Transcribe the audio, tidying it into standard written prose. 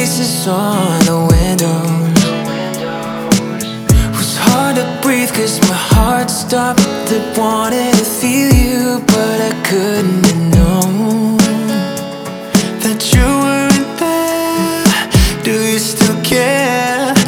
faces on the windows. It was hard to breathe cause my heart stopped. It wanted to feel you, but I couldn't have known that you weren't there. Do you still care?